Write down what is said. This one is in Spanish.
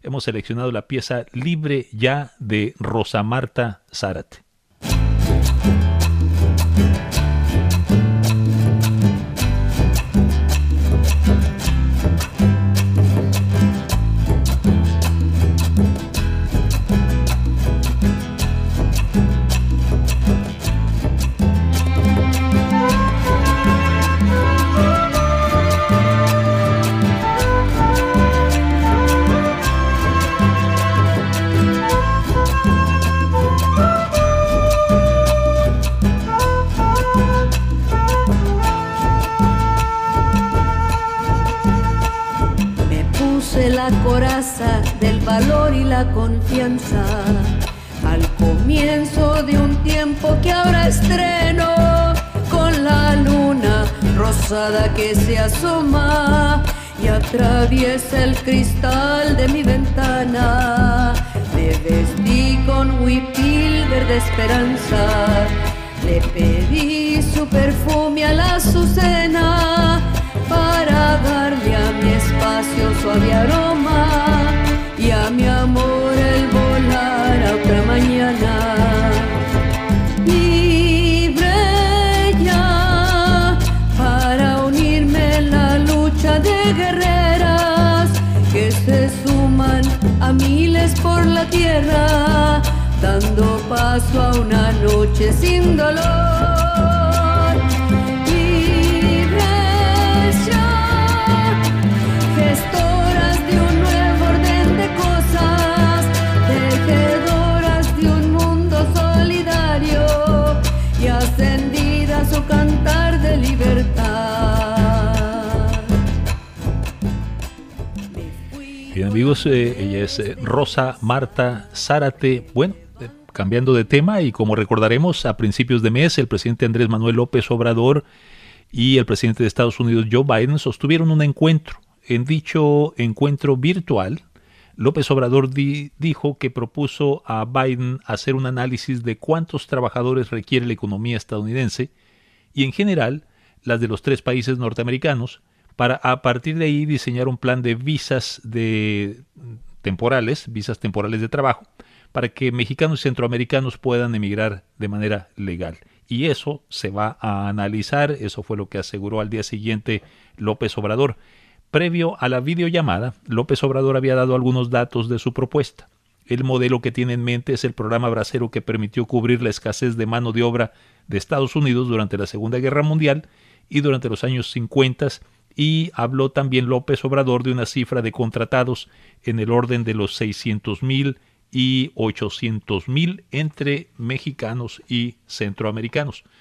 hemos seleccionado la pieza Libre Ya de Rosa Marta Zárate. La coraza del valor y la confianza al comienzo de un tiempo que ahora estreno, con la luna rosada que se asoma y atraviesa el cristal de mi ventana. Me vestí con huipil verde esperanza, le pedí su perfume a la azucena para darle a mi espacio suave aroma y a mi amor el volar a otra mañana. Libre ya para unirme en la lucha de guerreras que se suman a miles por la tierra, dando paso a una noche sin dolor. Gestoras de un nuevo orden de cosas, tejedoras de un mundo solidario y ascendidas su cantar de libertad. Bien amigos, ella es Rosa Marta Zárate. Bueno, cambiando de tema, y como recordaremos, a principios de mes el presidente Andrés Manuel López Obrador y el presidente de Estados Unidos Joe Biden sostuvieron un encuentro. En dicho encuentro virtual, López Obrador dijo que propuso a Biden hacer un análisis de cuántos trabajadores requiere la economía estadounidense y en general las de los 3 países norteamericanos, para a partir de ahí diseñar un plan de visas temporales de trabajo, para que mexicanos y centroamericanos puedan emigrar de manera legal. Y eso se va a analizar, eso fue lo que aseguró al día siguiente López Obrador. Previo a la videollamada, López Obrador había dado algunos datos de su propuesta. El modelo que tiene en mente es el programa Bracero, que permitió cubrir la escasez de mano de obra de Estados Unidos durante la Segunda Guerra Mundial y durante los años 50, y habló también López Obrador de una cifra de contratados en el orden de los 600,000 y 800,000 entre mexicanos y centroamericanos.